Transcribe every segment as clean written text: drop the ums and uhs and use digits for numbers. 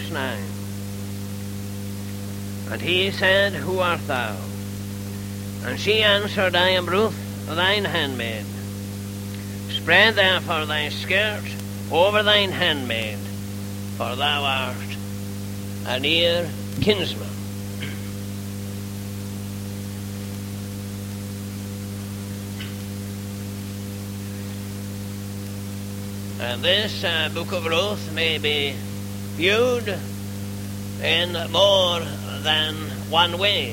verse 9. And he said, Who art thou? And she answered, I am Ruth, thine handmaid. Spread therefore thy skirt over thine handmaid, for thou art a near kinsman. And this book of Ruth may be viewed in more than one way.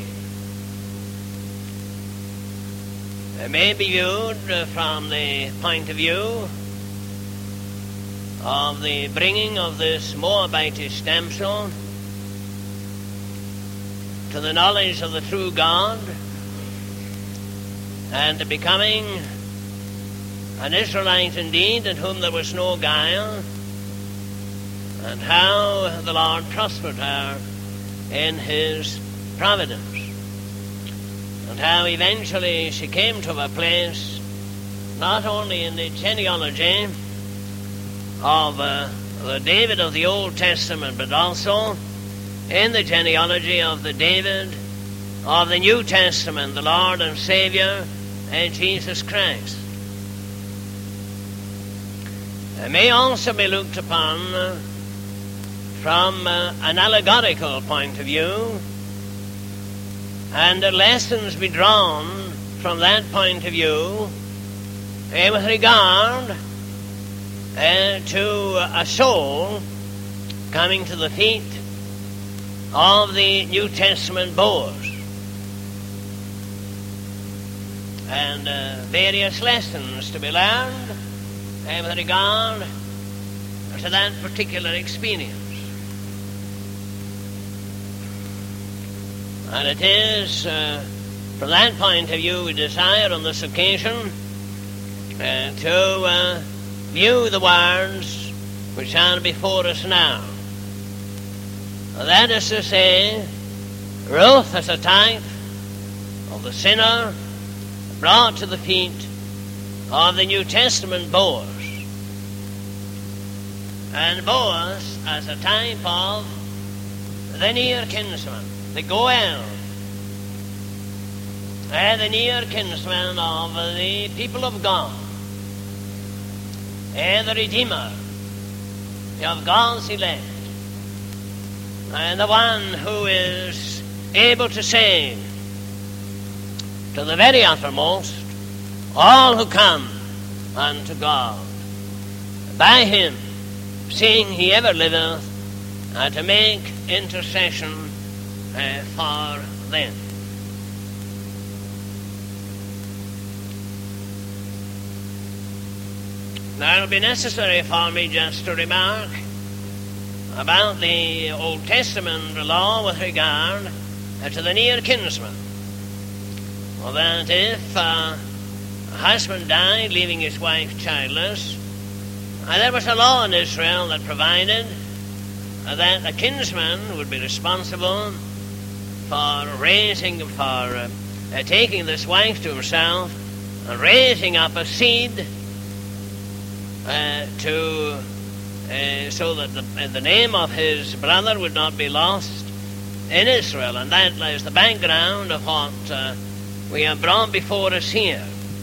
It may be viewed from the point of view of the bringing of this Moabitish damsel to the knowledge of the true God and to becoming an Israelite indeed, in whom there was no guile, and how the Lord prospered her in his providence, and how eventually she came to a place not only in the genealogy of the David of the Old Testament, but also in the genealogy of the David of the New Testament, the Lord and Savior, Jesus Christ. It may also be looked upon from an allegorical point of view, and lessons be drawn from that point of view with regard to a soul coming to the feet of the New Testament Boaz, and various lessons to be learned with regard to that particular experience. And it is from that point of view we desire on this occasion to view the words which are before us now. That is to say, Ruth as a type of the sinner brought to the feet of the New Testament Boaz, and Boaz as a type of the near kinsman, the Goel, the near kinsman of the people of God, the Redeemer of God's elect, and the one who is able to save to the very uttermost all who come unto God by him, seeing he ever liveth, to make intercession for them. Now it will be necessary for me just to remark about the Old Testament law with regard to the near kinsman. Well, that if a husband died leaving his wife childless, there was a law in Israel that provided that a kinsman would be responsible for taking this wife to himself and raising up a seed so that the name of his brother would not be lost in Israel. And that is the background of what we have brought before us here.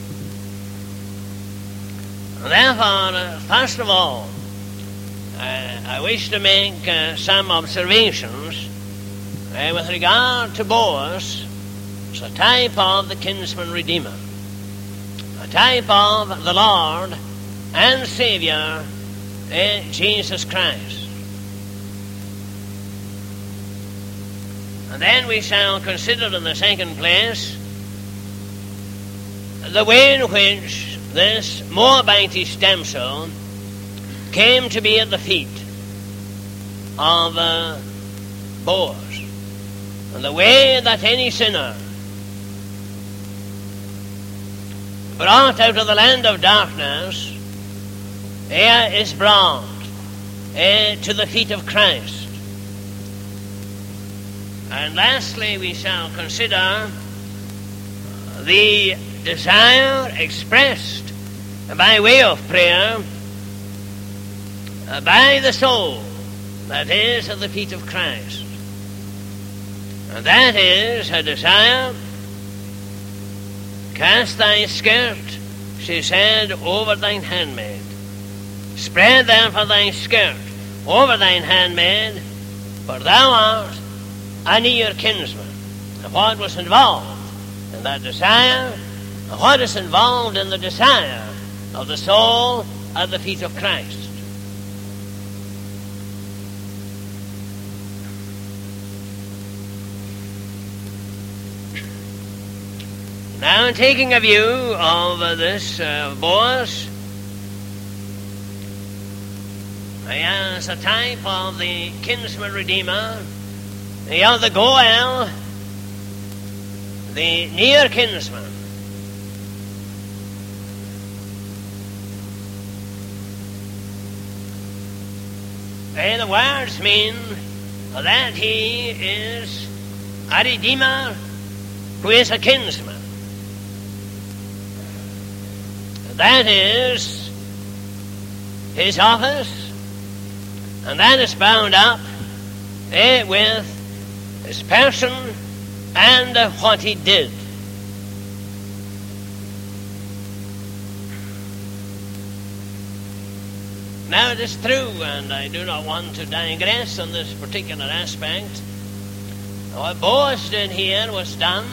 Therefore, first of all, I wish to make some observations with regard to Boaz as a type of the kinsman redeemer, a type of the Lord and Savior, Jesus Christ. And then we shall consider in the second place the way in which this Moabitish damsel came to be at the feet of Boaz, and the way that any sinner brought out of the land of darkness is brought to the feet of Christ. And lastly, we shall consider the desire expressed by way of prayer by the soul that is at the feet of Christ. And that is her desire. Cast thy skirt, she said, over thine handmaid. Spread therefore thy skirt over thine handmaid, for thou art a near kinsman. And what was involved in that desire, and what is involved in the desire of the soul at the feet of Christ. Now, in taking a view of this Boaz, as a type of the kinsman redeemer, of the Goel, the near kinsman. And the words mean that he is a redeemer who is a kinsman. That is his office, and that is bound up with his person and what he did. Now it is true, and I do not want to digress on this particular aspect, what Boaz did here was done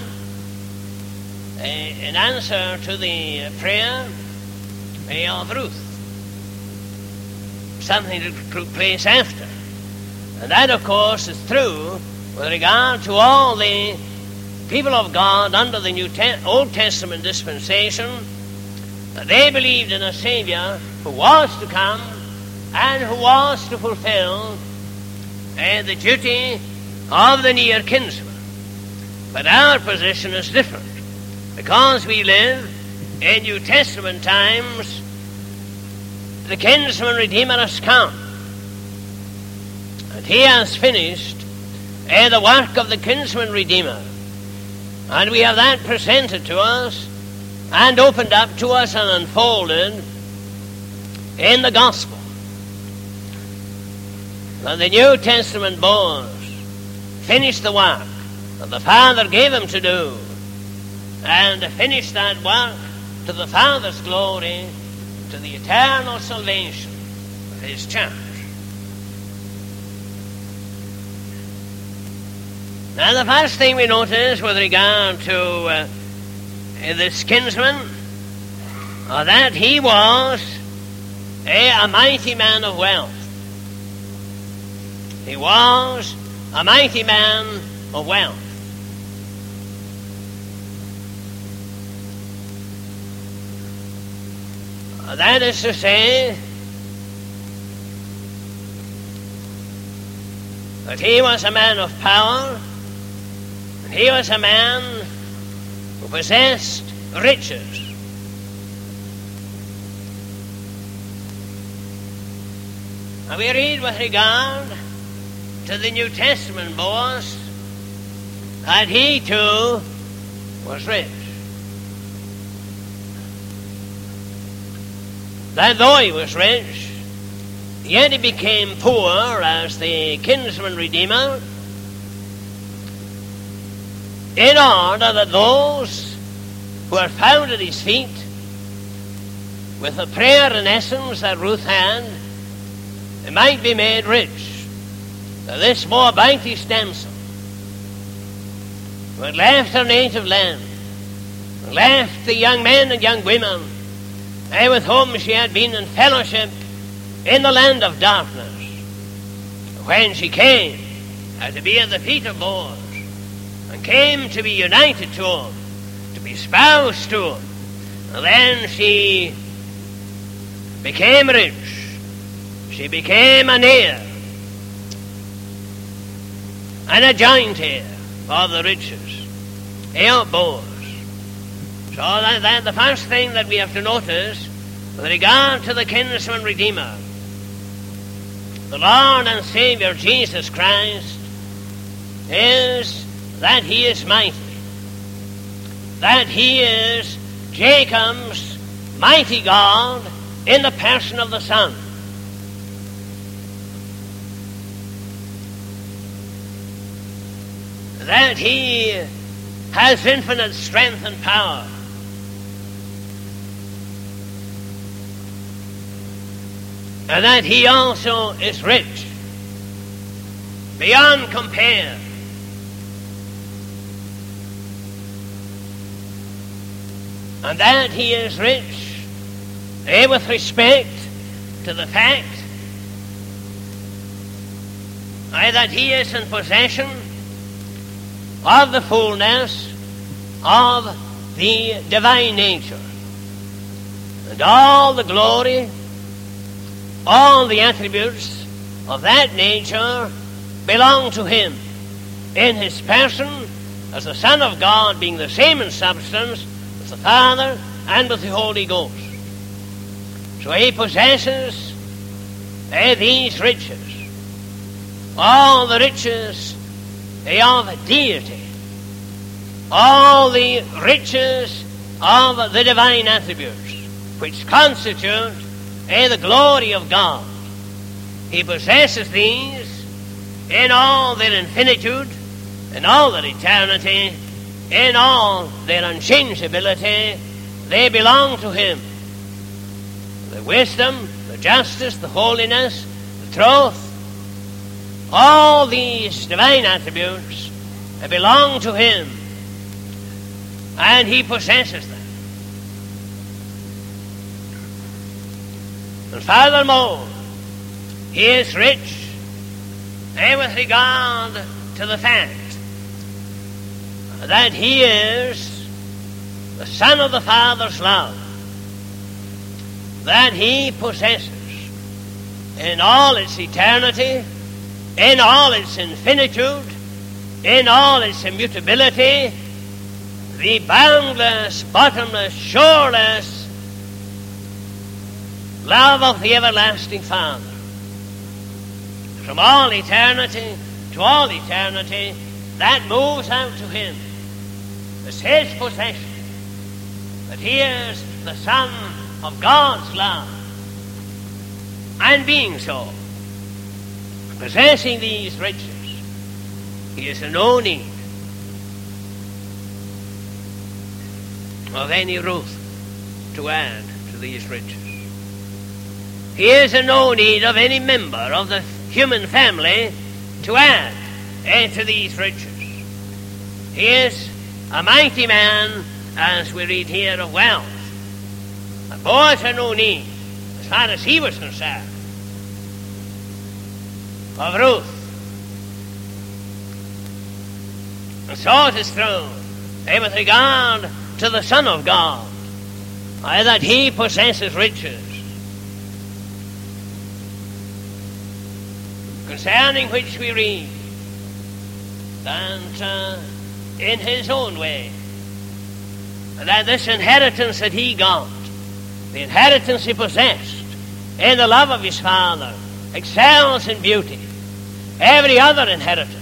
in answer to the prayer of Ruth. Something that took place after. And that, of course, is true with regard to all the people of God under the Old Testament dispensation. They believed in a Savior who was to come and who was to fulfill the duty of the near kinsman. But our position is different, because we live in New Testament times. The kinsman redeemer has come, and he has finished the work of the kinsman redeemer, and we have that presented to us and opened up to us and unfolded in the gospel. And the New Testament Boaz finished the work that the Father gave him to do, and finished that work to the Father's glory, to the eternal salvation of his church. Now, the first thing we notice with regard to this kinsman, that he was a mighty man of wealth. He was a mighty man of wealth. That is to say, that he was a man of power, and he was a man who possessed riches. And we read with regard to the New Testament Boaz that he too was rich. That though he was rich, yet he became poor as the kinsman redeemer, in order that those who are found at his feet, with the prayer and essence that Ruth had, they might be made rich. Now this Moabitish damsel, who had left her native land, left the young men and young women with whom she had been in fellowship in the land of darkness, when she came to be at the feet of Boaz, and came to be united to him, to be spoused to him, and then she became rich. She became an heir and a joint heir of the riches of Boaz. So that the first thing that we have to notice with regard to the kinsman redeemer, the Lord and Savior Jesus Christ, is that he is mighty, that he is Jacob's mighty God in the person of the Son. that he has infinite strength and power. And that he also is rich beyond compare. And that he is rich with respect to the fact that he is in possession of the fullness of the divine nature, and all the glory, all the attributes of that nature belong to him in his person as the Son of God, being the same in substance with the Father and with the Holy Ghost. So he possesses these riches, all the riches of deity, all the riches of the divine attributes, which constitute the glory of God. He possesses these in all their infinitude, in all their eternity, in all their unchangeability. They belong to him. The wisdom, the justice, the holiness, the truth, all these divine attributes belong to him, and he possesses them. And furthermore, he is rich with regard to the fact that he is the Son of the Father's love, that he possesses in all its eternity, in all its infinitude, in all its immutability, the boundless, bottomless, shoreless love of the everlasting Father. From all eternity to all eternity, that moves out to him as his possession, that he is the Son of God's love. And being so, possessing these riches, he is in no need of any Ruth to add to these riches. He is in no need of any member of the human family to add to these riches. He is a mighty man, as we read here, of wealth. And Boaz had no need, as far as he was concerned, of Ruth. And so it is true with regard to the Son of God, that he possesses riches, concerning which we read that in his own way, that this inheritance that he got, the inheritance he possessed in the love of his Father, excels in beauty every other inheritance,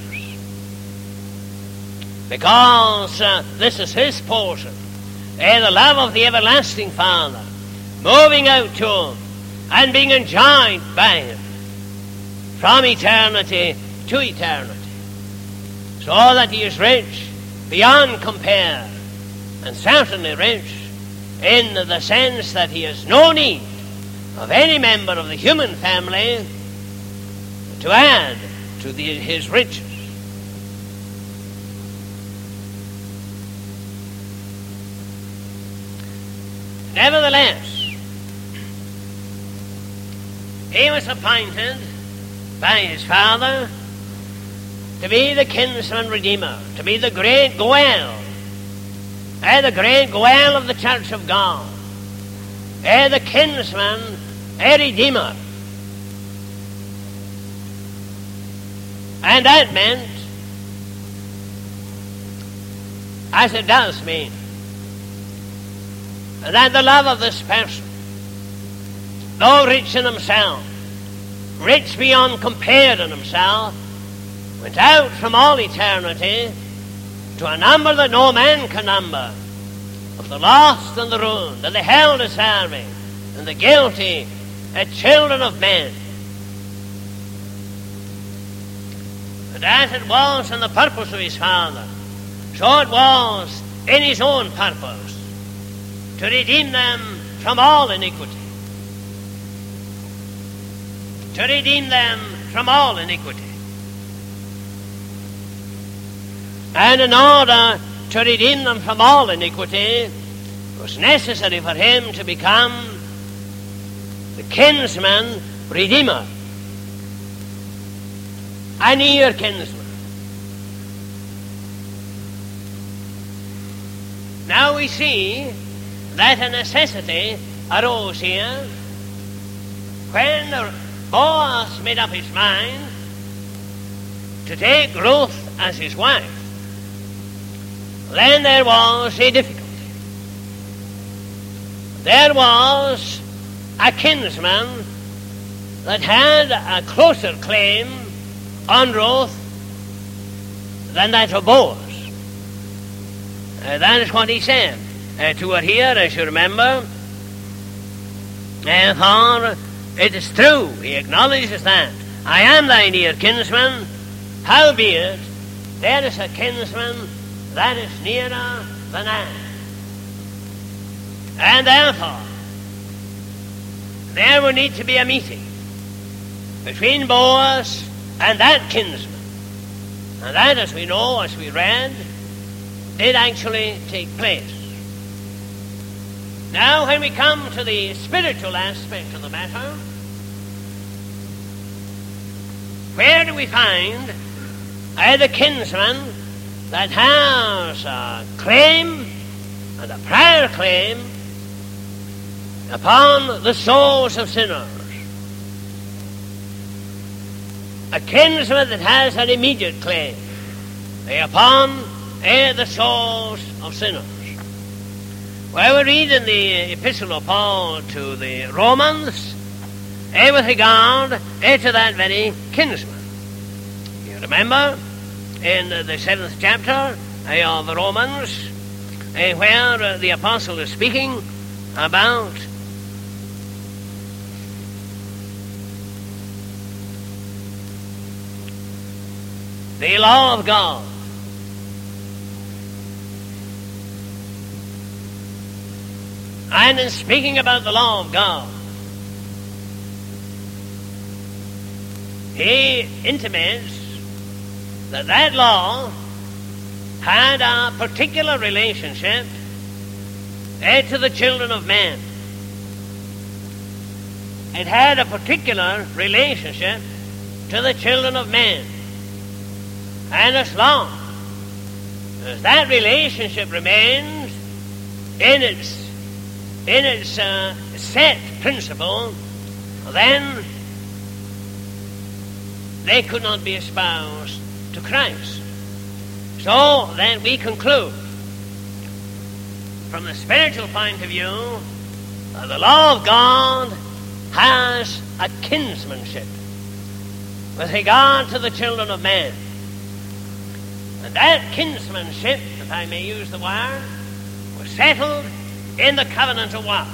because this is his portion, the love of the everlasting Father, moving out to him and being enjoyed by him from eternity to eternity, so that he is rich beyond compare, and certainly rich in the sense that he has no need of any member of the human family to add to his riches. Nevertheless, he was appointed by his Father to be the kinsman redeemer, to be the great Goel, the great Goel of the Church of God, the kinsman, redeemer. And that meant, as it does mean, that the love of this person, though rich in himself, rich beyond compare in himself, went out from all eternity to a number that no man can number, of the lost and the ruined, and the hell-deserving, and the guilty, children of men. But as it was in the purpose of his Father, so it was in his own purpose to redeem them from all iniquity. To redeem them from all iniquity. And in order to redeem them from all iniquity, it was necessary for him to become the kinsman redeemer, a near kinsman. Now we see that a necessity arose here when Boaz made up his mind to take Ruth as his wife. Then there was a difficulty. There was a kinsman that had a closer claim on Ruth than that of Boaz. That is what he said to her here, as you remember. For it is true, he acknowledges that. I am thy near kinsman, howbeit there is a kinsman that is nearer than I. And therefore, there will need to be a meeting between Boaz and that kinsman. And that, as we know, as we read, did actually take place. Now, when we come to the spiritual aspect of the matter, where do we find the kinsman that has a claim and a prior claim upon the souls of sinners? A kinsman that has an immediate claim upon the souls of sinners. Well, we read in the Epistle of Paul to the Romans with regard to that very kinsman. You remember in the 7th chapter of the Romans where the apostle is speaking about the law of God. And in speaking about the law of God, he intimates that that law had a particular relationship to the children of men. It had a particular relationship to the children of men. And as long as that relationship remains in its set principle, then they could not be espoused to Christ. So then we conclude, from the spiritual point of view, the law of God has a kinsmanship with regard to the children of men. And that kinsmanship, if I may use the word, was settled in the covenant of works.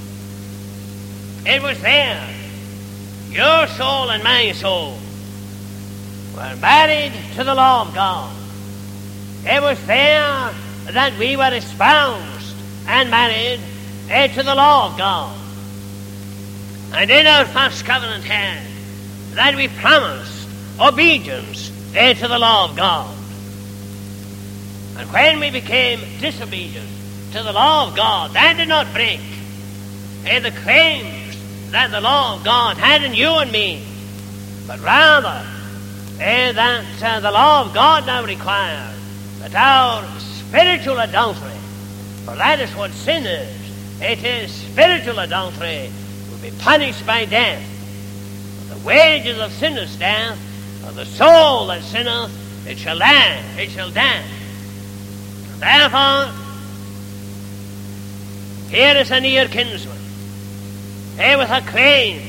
It was there. Your soul and my soul were married to the law of God. It was there that we were espoused and married to the law of God. And in our first covenant had that we promised obedience to the law of God. And when we became disobedient to the law of God, that did not break the claims that the law of God had in you and me, but rather that the law of God now requires that our spiritual adultery, for that is what sin is, it is spiritual adultery, will be punished by death. For the wages of sin is death, for the soul that sinneth, it shall die, it shall die. Therefore, here is a near kinsman, with a claim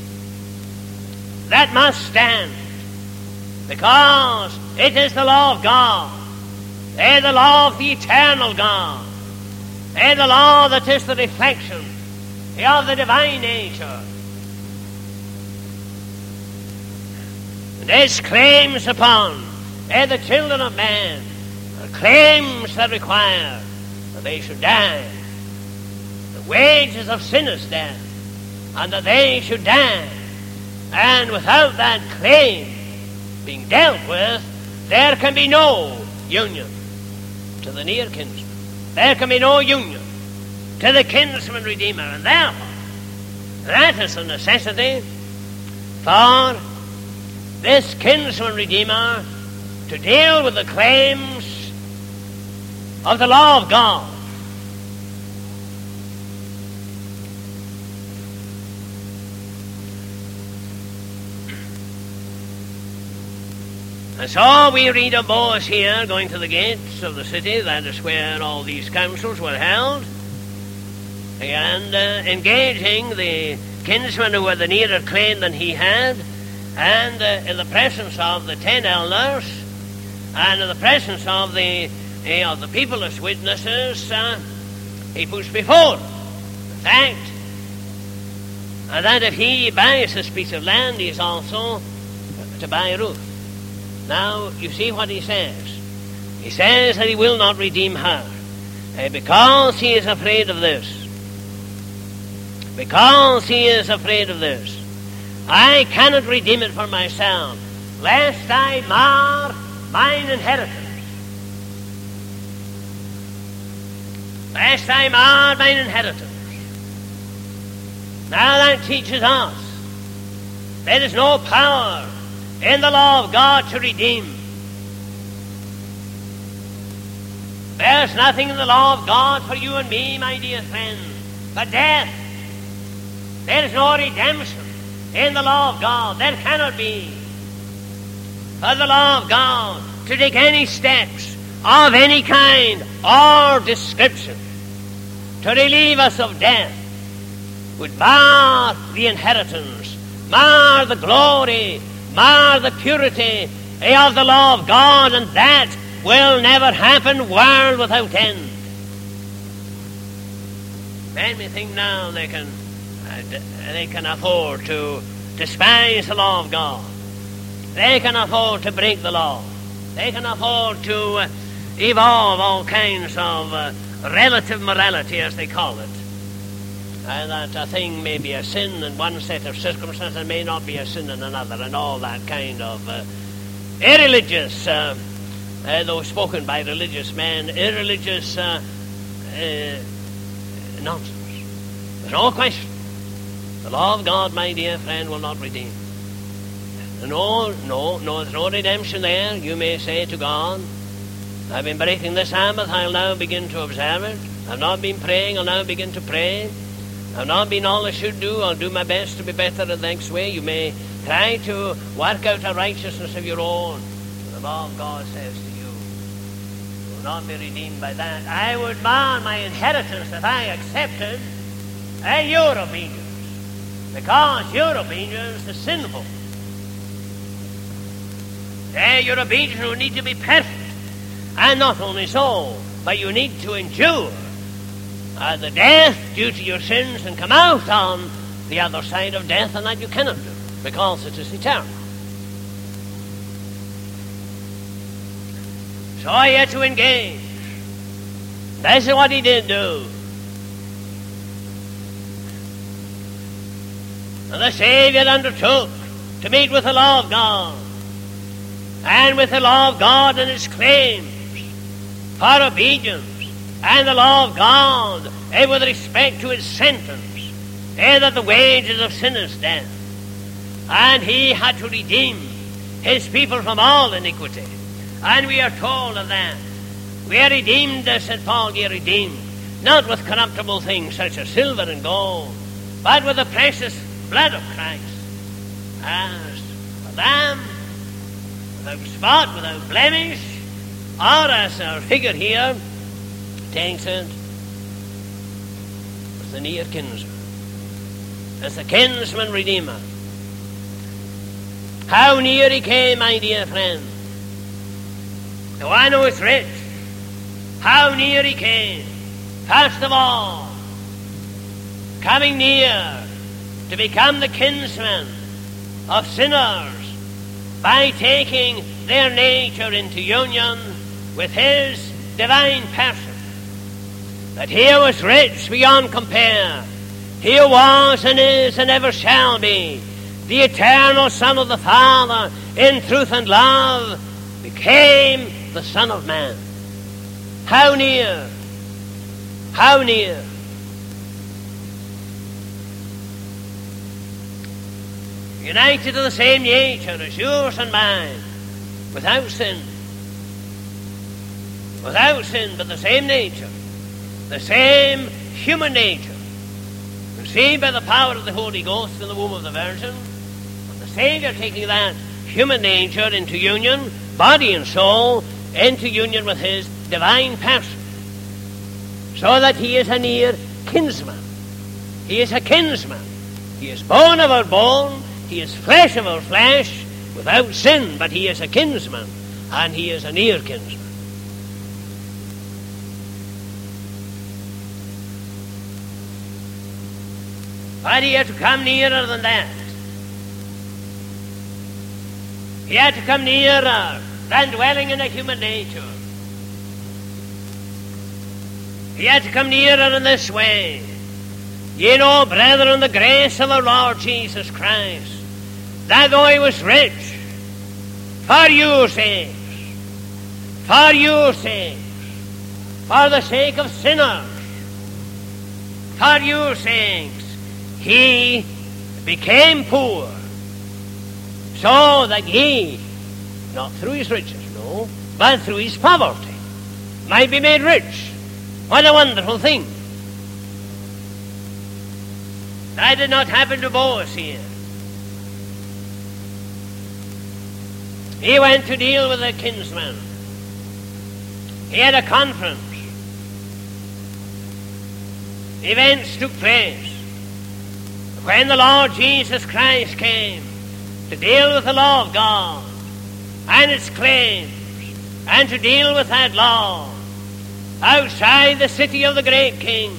that must stand, because it is the law of God, the law of the eternal God, the law that is the reflection of the divine nature. There's claims upon the children of man, claims that require that they should die. The wages of sin is death, and that they should die. And without that claim being dealt with, there can be no union to the near kinsman. There can be no union to the kinsman redeemer. And therefore, that is the necessity for this kinsman redeemer to deal with the claims of the law of God. And so we read of Boaz here going to the gates of the city. That is where all these councils were held, and engaging the kinsmen who were the nearer claim than he had, and in the presence of the 10 elders, and in the presence of the people as witnesses, he puts before the fact that if he buys this piece of land, he is also to buy Ruth. Now, you see what he says. He says that he will not redeem her because he is afraid of this. Because he is afraid of this. I cannot redeem it for myself, lest I mar mine inheritance. Lest I mar mine inheritance. Now that teaches us there is no power in the law of God to redeem. There's nothing in the law of God for you and me, my dear friend, but death. There is no redemption in the law of God. There cannot be. For the law of God to take any steps of any kind or description to relieve us of death would mar the inheritance, mar the glory, mar the purity of the law of God, and that will never happen, world without end. Men may think now they can afford to despise the law of God. They can afford to break the law. They can afford to evolve all kinds of relative morality, as they call it. That a thing may be a sin in one set of circumstances and may not be a sin in another, and all that kind of irreligious, though spoken by religious men, irreligious nonsense. There's no question. The law of God, my dear friend, will not redeem. No, there's no redemption there. You may say to God, I've been breaking the Sabbath, I'll now begin to observe it. I've not been praying, I'll now begin to pray. I've not been all I should do, I'll do my best to be better the next way. You may try to work out a righteousness of your own. The law of God says to you, you will not be redeemed by that. I would mar my inheritance if I accepted your obedience, because your obedience is sinful. Your obedience will need to be perfect. And not only so, but you need to endure the death due to your sins and come out on the other side of death, and that you cannot do, because it is eternal. So he had to engage. That's what he did do. And the Savior undertook to meet with the law of God, and with the law of God and its claims for obedience, and the law of God with respect to its sentence, that the wages of sin is death. And he had to redeem his people from all iniquity. And we are told of that. We are redeemed, said Paul, ye are redeemed, not with corruptible things such as silver and gold, but with the precious blood of Christ, as a lamb without spot, without blemish, or as our figure here takes it, as the near kinsman, as the kinsman redeemer. How near he came, my dear friend. Now I know it's rich. How near he came. First of all, coming near to become the kinsman of sinners by taking their nature into union with his divine person, that he was rich beyond compare. He was and is and ever shall be the eternal Son of the Father in truth and love, became the Son of Man. How near? How near? United to the same nature as yours and mine, without sin. Without sin, but the same nature, the same human nature, received by the power of the Holy Ghost in the womb of the Virgin, and the Saviour taking that human nature into union, body and soul, into union with his divine person, so that he is a near kinsman. He is a kinsman. He is bone of our bone, he is flesh of our flesh, without sin, but he is a kinsman, and he is a near kinsman. But he had to come nearer than that. He had to come nearer than dwelling in a human nature. He had to come nearer in this way. Ye know, brethren, the grace of our Lord Jesus Christ, that though he was rich, for your sakes, for the sake of sinners, for your sakes, he became poor, so that ye, not through his riches, no, but through his poverty, might be made rich. What a wonderful thing. That did not happen to Boaz here. He went to deal with a kinsman. He had a conference. Events took place. When the Lord Jesus Christ came to deal with the law of God and its claims, and to deal with that law outside the city of the great King,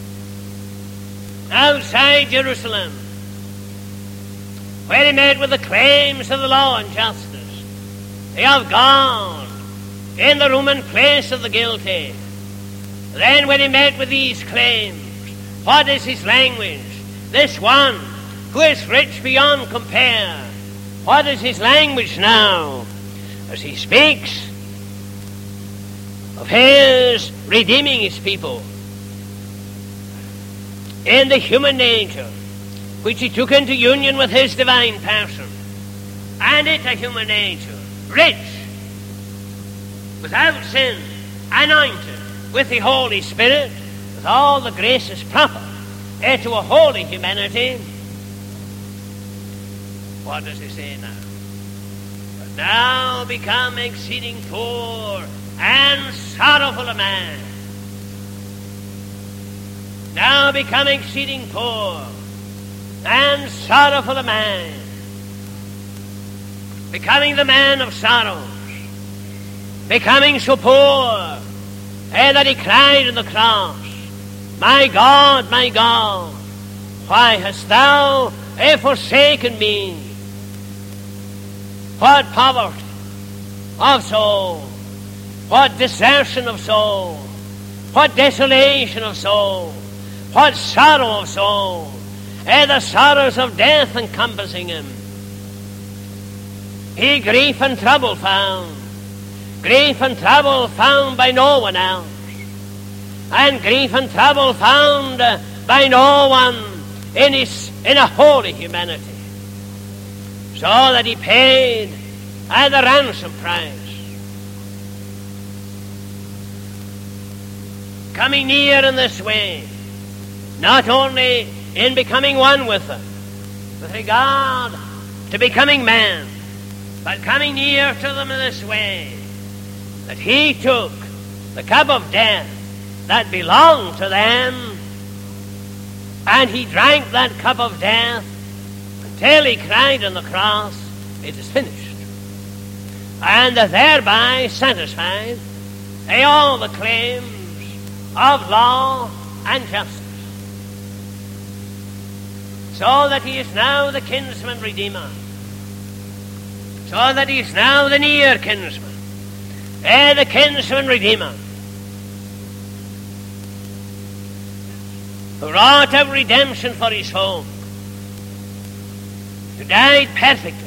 outside Jerusalem, where he met with the claims of the law and justice of God in the Roman place of the guilty. Then when he met with these claims, what is his language? This one who is rich beyond compare, what is his language now? As he speaks of his redeeming his people in the human nature, which he took into union with his divine person, and it a human nature, rich, without sin, anointed with the Holy Spirit, with all the graces proper to a holy humanity. What does he say now? But now become exceeding poor and sorrowful a man. Now become exceeding poor and sorrowful a man, becoming the man of sorrows, becoming so poor that he cried on the cross, my God, why hast thou forsaken me? What poverty of soul, what desertion of soul, what desolation of soul, what sorrow of soul, the sorrows of death encompassing him. He grief and trouble found by no one else, and grief and trouble found by no one in a holy humanity, so that he paid the ransom price, coming near in this way, not only in becoming one with them, with regard to becoming man, but coming near to them in this way, that he took the cup of death that belonged to them, and he drank that cup of death until he cried on the cross, it is finished, and thereby satisfied all the claims of law and justice, so that he is now the kinsman redeemer, So that he's now the near kinsman, the kinsman redeemer, who wrought out redemption for his home, who died perfectly,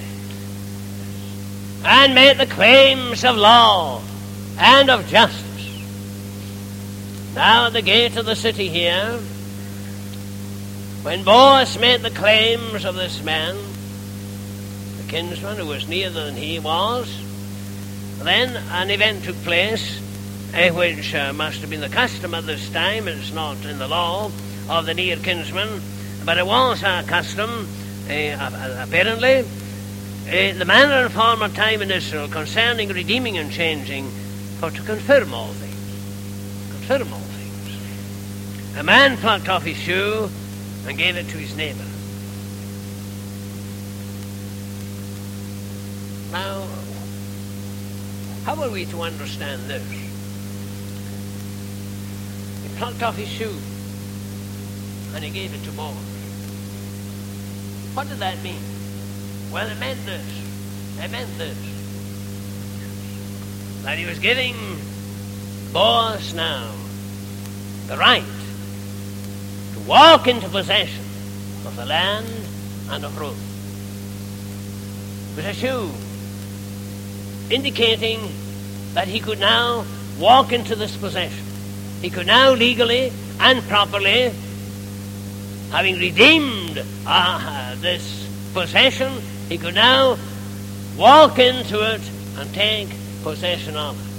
and made the claims of law and of justice. Now at the gate of the city here, when Boaz made the claims of this man, the kinsman who was nearer than he was, then an event took place which must have been the custom at this time. It's not in the law of the near kinsman, but it was a custom, apparently. The manner and form of time in Israel concerning redeeming and changing, for to confirm all things. Confirm all things. A man plucked off his shoe and gave it to his neighbour. Now, how are we to understand this? He plucked off his shoe and he gave it to Boaz. What did that mean? Well, it meant this. It meant this. That he was giving Boaz now the right to walk into possession of the land and of Ruth. It was a shoe indicating that he could now walk into this possession. He could now legally and properly, having redeemed this possession, he could now walk into it and take possession of it.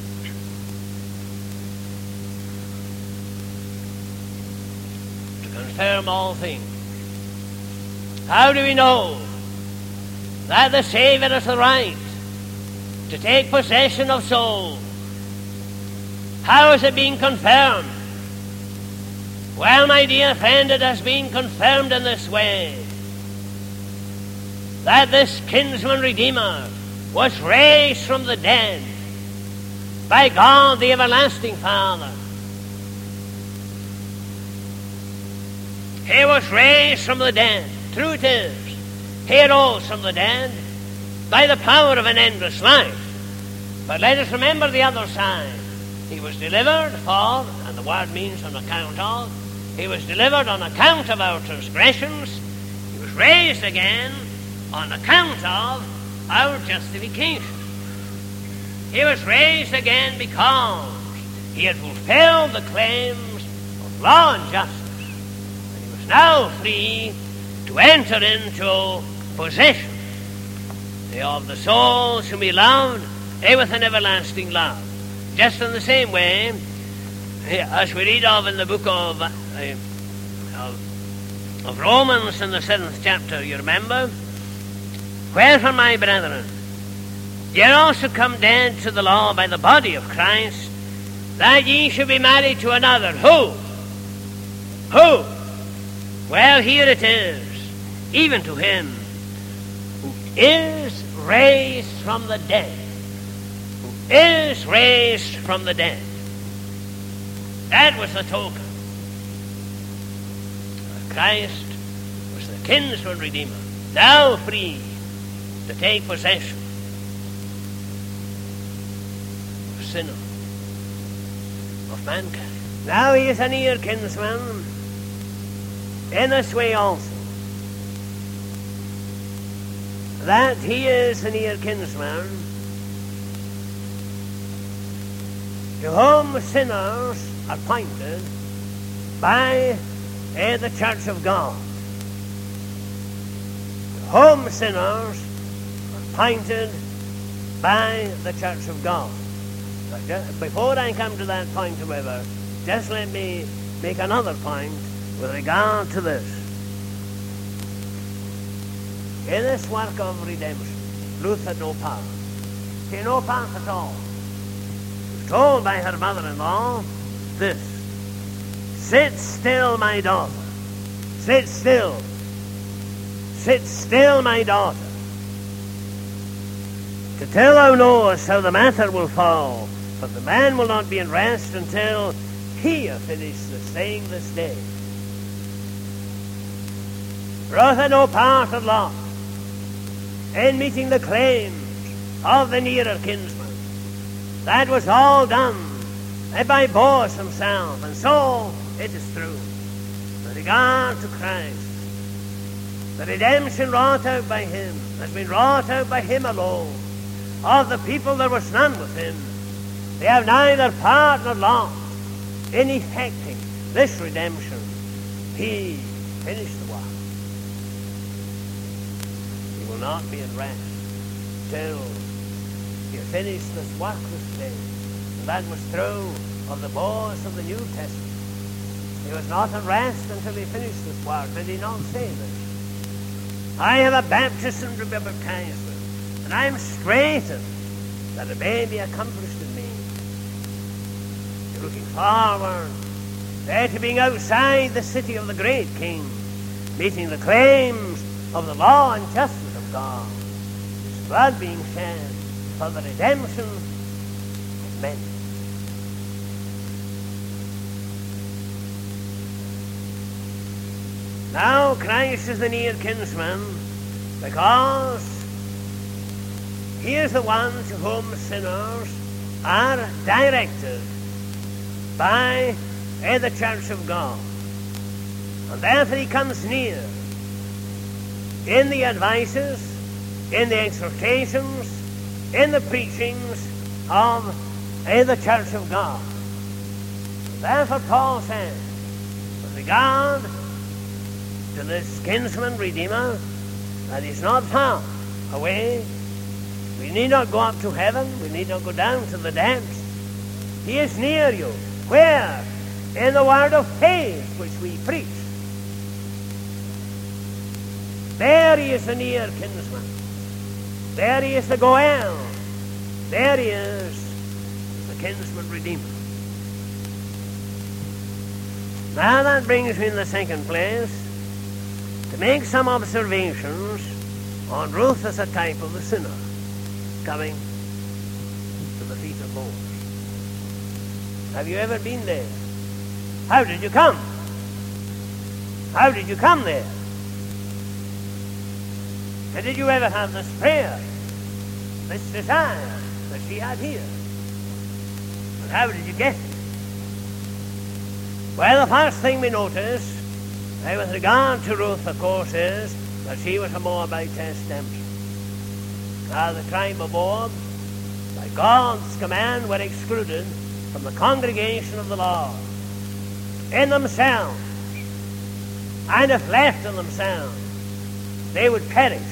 To confirm all things. How do we know that the Saviour has the right to take possession of souls? How is it being confirmed? Well, my dear friend, it has been confirmed in this way, that this kinsman redeemer was raised from the dead by God the everlasting Father. He was raised from the dead. True it is, he rose from the dead by the power of an endless life. But let us remember the other side. He was delivered for, and the word means on account of, he was delivered on account of our transgressions. He was raised again on account of our justification. He was raised again because he had fulfilled the claims of law and justice. And he was now free to enter into possession of the souls whom he loved with an everlasting love. Just in the same way as we read of in the book of Romans in the 7th chapter, you remember? Wherefore, my brethren, ye are also come dead to the law by the body of Christ, that ye should be married to another. Who? Who? Well, here it is, even to him who is raised from the dead. Who is raised from the dead. That was the token. Christ was the kinsman redeemer, now free to take possession of sinner, of mankind. Now he is a near kinsman in this way also, that he is a near kinsman to whom sinners are appointed by the Church of God. To whom sinners are appointed by the Church of God. Before I come to that point, however, just let me make another point with regard to this. In this work of redemption, Ruth had no part. She had no part at all. She was told by her mother-in-law this: sit still, my daughter. Sit still. Sit still, my daughter, till thou knowest how the matter will fall. For the man will not be in rest until he have finished the saying this day. Ruth had no part at lot. in meeting the claims of the nearer kinsman. That was all done by Boaz himself, and so it is true. With regard to Christ, the redemption wrought out by him has been wrought out by him alone. Of the people there was none with him. They have neither part nor lot in effecting this redemption. He finished the work. He will not be at rest till he finished this work this day. And that was true of the Boaz of the New Testament. He was not at rest until he finished this work. Did he not say this? I have a baptism to be baptized with, and I am straitened that it may be accomplished in me. You're looking forward there to being outside the city of the great King, meeting the claims of the law and justice of God, his blood being shed for the redemption of men. Now Christ is the near kinsman, because he is the one to whom sinners are directed by the church of God. And therefore he comes near in the advices, in the exhortations, in the preachings of the church of God. And therefore Paul says, with regard to this kinsman redeemer, that he's not far away. We need not go up to heaven. We need not go down to the depths. He is near you. Where? In the word of faith which we preach. There he is the near kinsman. There he is the Goel. There he is the kinsman redeemer. Now that brings me in the second place to make some observations on Ruth as a type of the sinner coming to the feet of Moses. Have you ever been there? How did you come? How did you come there? And did you ever have this prayer, this desire that she had here? And how did you get it? Well, the first thing we notice with regard to Ruth, of course, is that she was a Moabitess damsel. Now, the tribe of Moab, by God's command, were excluded from the congregation of the Lord in themselves. And if left in themselves, they would perish.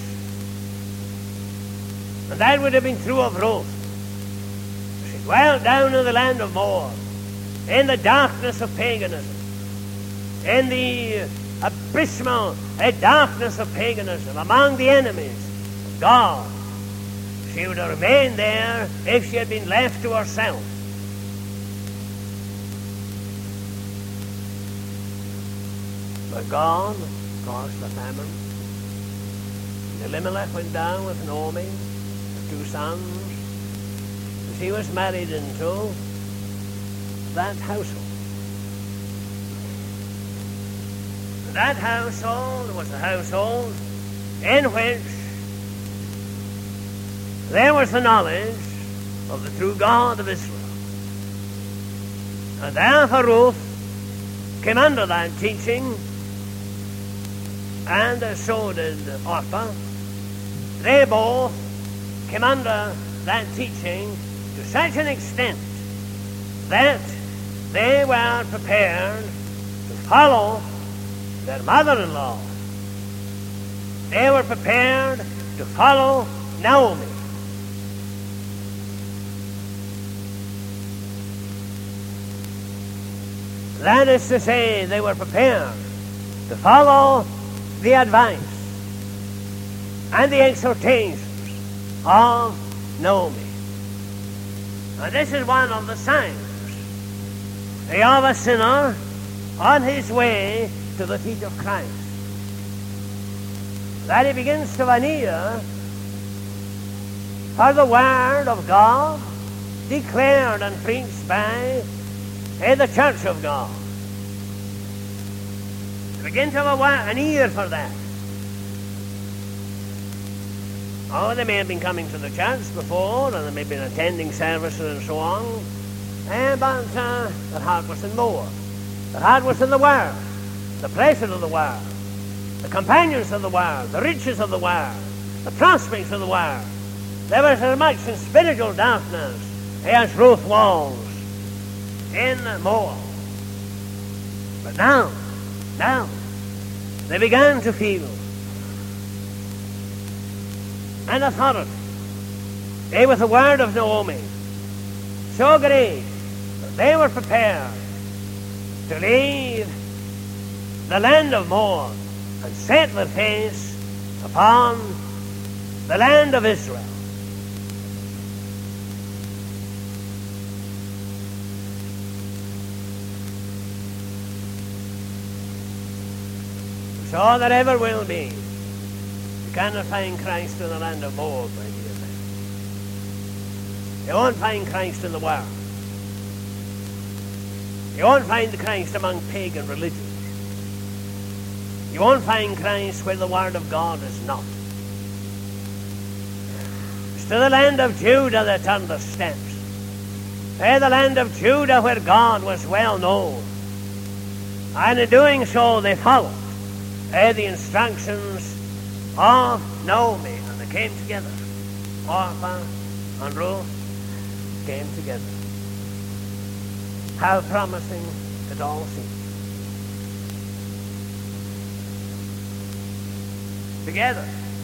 And that would have been true of Ruth. She dwelt down in the land of Moab, in the darkness of paganism, in the abysmal darkness of paganism, among the enemies of God. She would have remained there if she had been left to herself. But God caused the famine. Elimelech went down with Naomi, her 2 sons. She was married into that household. That household was a household in which there was the knowledge of the true God of Israel. And therefore Ruth came under that teaching, and so did Orpah. They both came under that teaching to such an extent that they were prepared to follow their mother-in-law. They were prepared to follow Naomi. That is to say, they were prepared to follow the advice and the exhortations of Naomi. And this is one of the signs of a sinner on his way to the feet of Christ, that he begins to an ear for the word of God declared and preached by the church of God. To begin to have an ear for that. Oh, they may have been coming to the church before, and they may have been attending services and so on, but their heart was in more. Their heart was in the world, the pleasures of the world, the companions of the world, the riches of the world, the prospects of the world. There was as much in spiritual darkness as Ruth was in Moab. But now, they began to feel an authority with the word of Naomi so great that they were prepared to leave the land of Moab and set their face upon the land of Israel. So there ever will be. You cannot find Christ in the land of Moab, my dear friend. You won't find Christ in the world. You won't find Christ among pagan religions. You won't find Christ where the Word of God is not. It's to the land of Judah they turned their steps. The land of Judah where God was well known. And in doing so they followed the instructions of Naomi, and they came together. Orpah and Ruth came together. How promising it all seems. Together.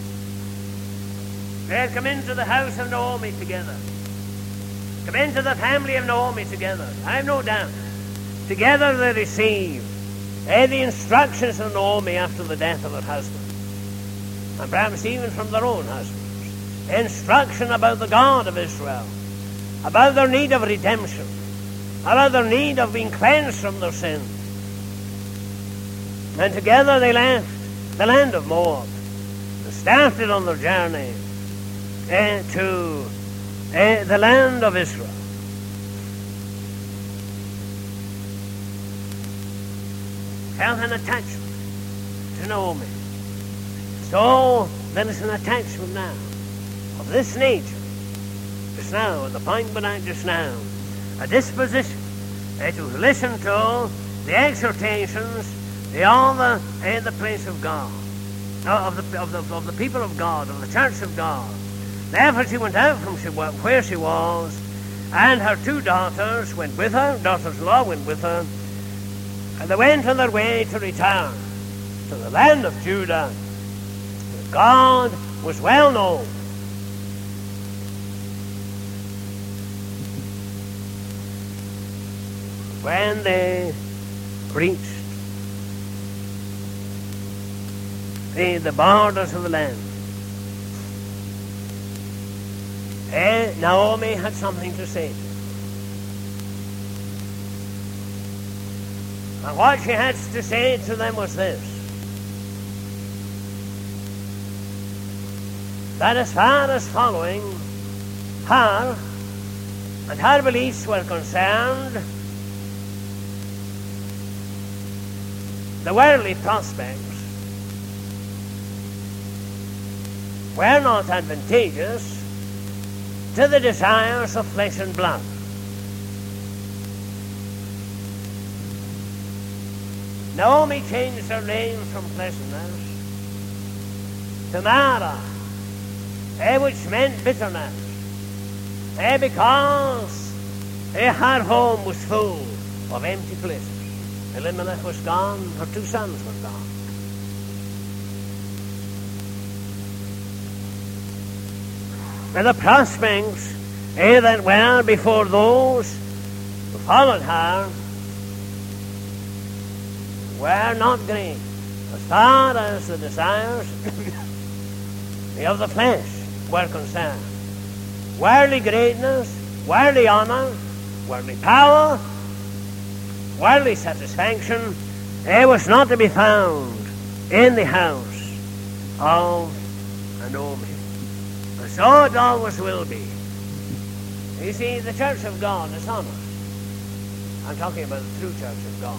They had come into the house of Naomi together. Come into the family of Naomi together. I have no doubt. Together they received the instructions of Naomi after the death of her husband. And perhaps even from their own husbands. Instruction about the God of Israel. About their need of redemption. About their need of being cleansed from their sins. And together they left the land of Moab. They started on their journey to the land of Israel. Felt an attachment to Naomi. So there is an attachment now of this nature, just now, at the point when I just now, a disposition to listen to the exhortations, the place of God, of the people of God, of the church of God. Therefore she went out from where she was, and her two daughters went with her, daughters-in-law went with her, and they went on their way to return to the land of Judah, where God was well known. When they reached the borders of the land, Naomi had something to say to them. And what she had to say to them was this: that as far as following her and her beliefs were concerned, the worldly prospects were not advantageous to the desires of flesh and blood. Naomi changed her name from pleasantness to Mara, which meant bitterness, because her home was full of empty places. Elimelech was gone, her two sons were gone. And the prospects that were before those who followed her were not great as far as the desires of the flesh were concerned. Worldly greatness, worldly honor, worldly power, worldly satisfaction was not to be found in the house of Naomi. And so it always will be. You see, the church of God is honoured. I'm talking about the true church of God.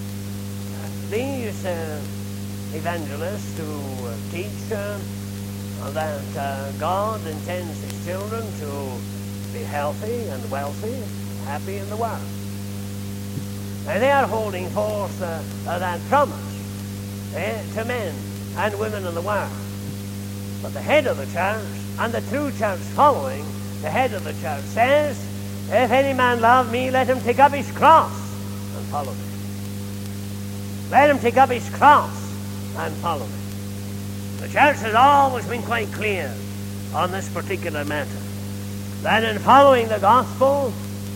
These evangelists who teach that God intends his children to be healthy and wealthy, happy in the world. And they are holding forth that promise to men and women in the world. But the head of the church, and the true church following the head of the church, says, if any man love me, let him take up his cross and follow me. Let him take up his cross and follow me. The church has always been quite clear on this particular matter, that in following the gospel,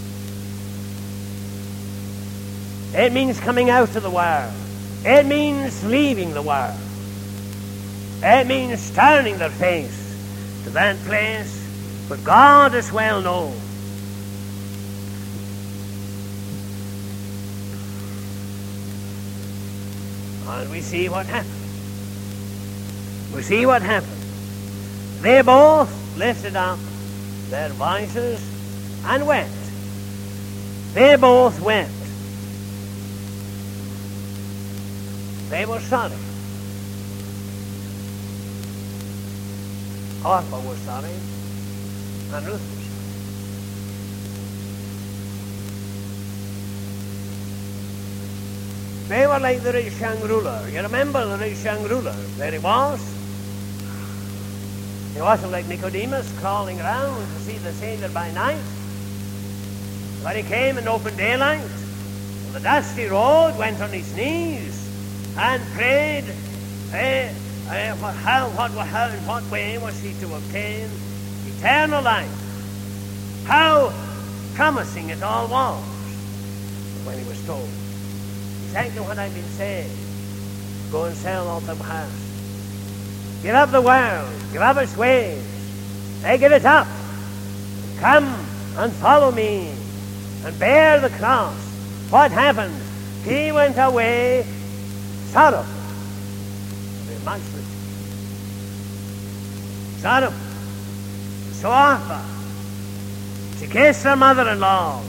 it means coming out of the world. It means leaving the world. It means turning their face to that place where God is well known. And we see what happened. We see what happened. They both lifted up their voices and wept. They both wept. They were sorry. Orpah was sorry, and Ruth was sorry. They were like the rich young ruler. You remember the rich young ruler? There he was. He wasn't like Nicodemus crawling around to see the Savior by night. But he came in open daylight, on the dusty road, went on his knees and prayed. In what way was he to obtain eternal life? How promising it all was when he was told, exactly what I've been saying. Go and sell all the house. Give up the world. Give up its ways. Give it up. Come and follow me and bear the cross. What happened? He went away sorrowful. Very much richer. Sorrowful. So Orpah, she kissed her mother-in-law,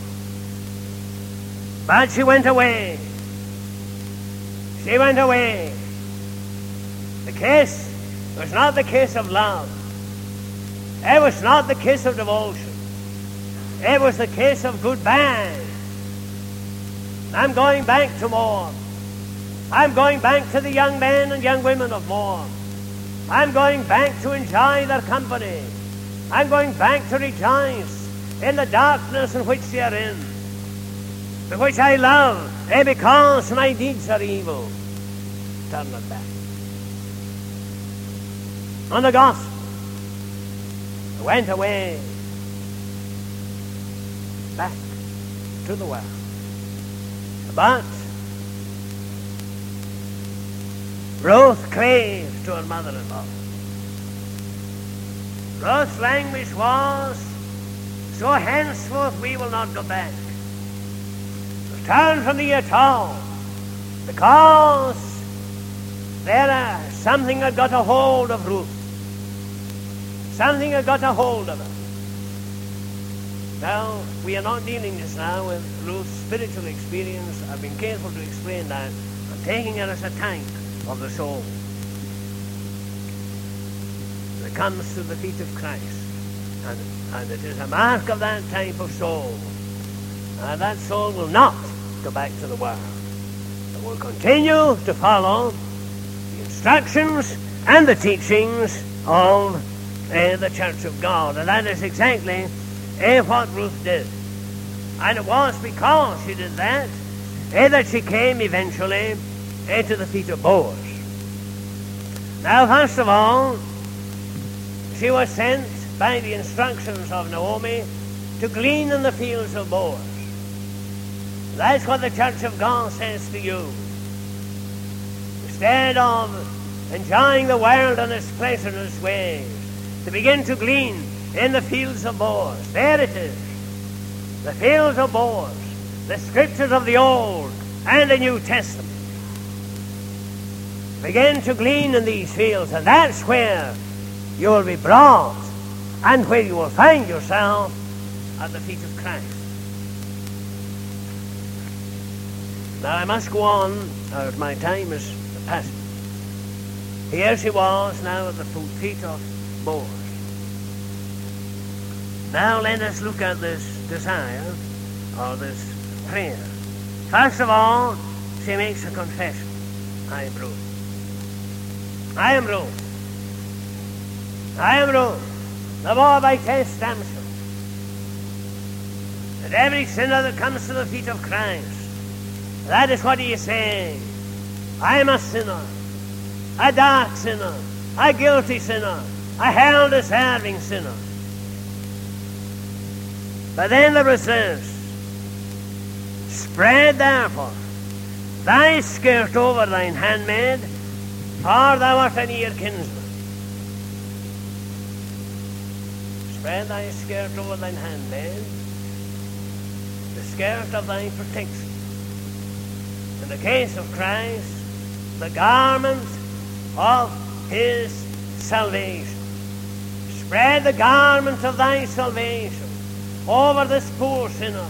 but she went away. She went away. The kiss was not the kiss of love. It was not the kiss of devotion. It was the kiss of goodbye. I'm going back to Moab. I'm going back to the young men and young women of Moab. I'm going back to enjoy their company. I'm going back to rejoice in the darkness in which they are in, the which I love, because my deeds are evil. Turn it back. On the gospel, went away back to the world. But Ruth clave to her mother-in-law. Ruth's language was, so henceforth we will not go back. Return from thee at all, because something had got a hold of Ruth. Something had got a hold of her. Now, we are not dealing just now with Ruth's spiritual experience. I've been careful to explain that. I'm taking it as a type of the soul that comes to the feet of Christ. And it is a mark of that type of soul. That soul will not go back to the world. It will continue to follow the instructions and the teachings of the Church of God. And that is exactly what Ruth did. And it was because she did that that she came eventually to the feet of Boaz. Now, first of all, she was sent by the instructions of Naomi to glean in the fields of Boaz. That's what the Church of God says to you. Instead of enjoying the world and its pleasures and its ways, to begin to glean in the fields of Boaz. There it is. The fields of Boaz. The scriptures of the Old and the New Testament. Begin to glean in these fields, and that's where you will be brought and where you will find yourself at the feet of Christ. Now I must go on, or my time is past. Here she was now at the feet of Boaz. Now let us look at this desire, or this prayer. First of all, she makes a confession. I am Ruth. I am Ruth. I am Ruth, the Moabitess Samson. And every sinner that comes to the feet of Christ, that is what he is saying. I am a sinner, a dark sinner, a guilty sinner, a hell-deserving sinner. But then there was this: spread therefore thy skirt over thine handmaid, for thou art a near kinsman. Spread thy skirt over thine handmaid, the skirt of thy protection. In the case of Christ, the garment of his salvation. Spread the garment of thy salvation over this poor sinner.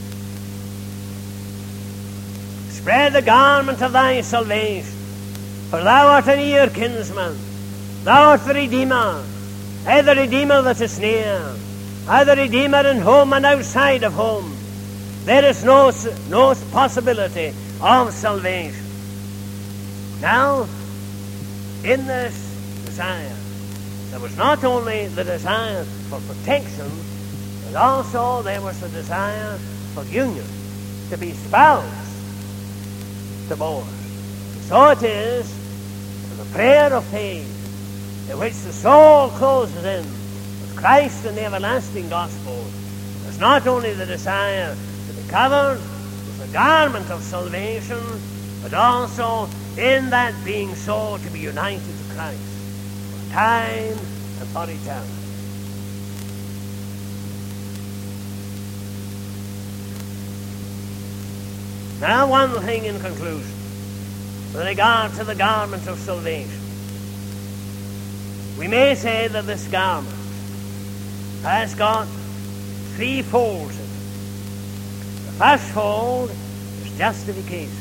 Spread the garment of thy salvation, for thou art a near kinsman. Thou art the Redeemer, the Redeemer that is near, the Redeemer in home and outside of home. There is no possibility of salvation. Now, in this desire, there was not only the desire for protection, but also there was the desire for union, to be spouse to Boaz. So it is in the prayer of faith, in which the soul closes in with Christ and the everlasting gospel. There's not only the desire to be covered with the garment of salvation, but also in that being so to be united to Christ for time and for eternity. Now, one thing in conclusion, with regard to the garment of salvation. We may say that this garment has got 3 folds in it. The first fold is justification.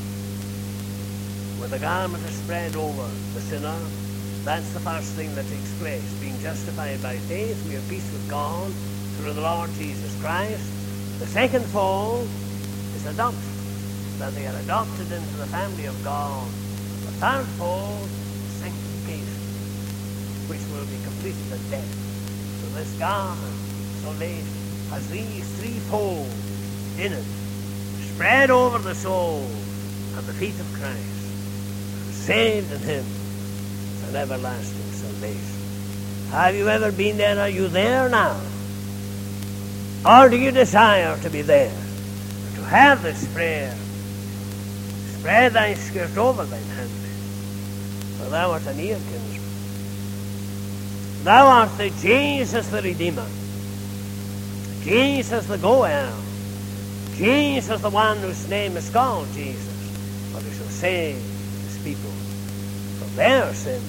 When the garment is spread over the sinner, that's the first thing that takes place. Being justified by faith, we have peace with God through the Lord Jesus Christ. The second fold is adoption, that they are adopted into the family of God. The third fold is sanctification, which will be completed at death. So this garment, salvation, has these 3 folds in it, spread over the soul at the feet of Christ. Saved in him with an everlasting salvation. Have you ever been there? Are you there now? Or do you desire to be there? To have this prayer: spread thy skirt over thine handmaid, for thou art a near kinsman. Thou art the Jesus the Redeemer, Jesus the Goel, Jesus the one whose name is called Jesus, for he shall save his people from their sins.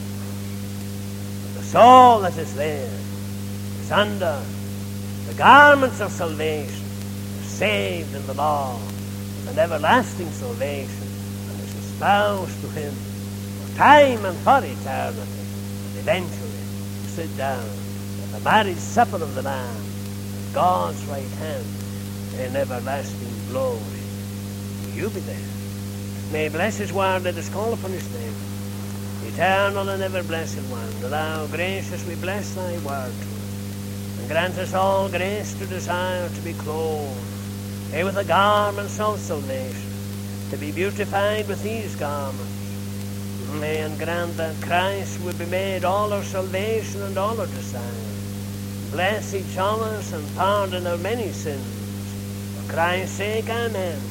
And the soul that is there is under the garments of salvation, is saved in the Lord with an everlasting salvation, and is espoused to him for time and for eternity, and eventually to sit down at the marriage supper of the Lamb at God's right hand in everlasting glory. Will you be there? May he bless his word. Let us call upon his name. Eternal and ever blessed one, thou graciously bless thy word to us, and grant us all grace to desire to be clothed with the garments of salvation, to be beautified with these garments. And grant that Christ would be made all our salvation and all our desire. Bless each of us and pardon our many sins. For Christ's sake, amen.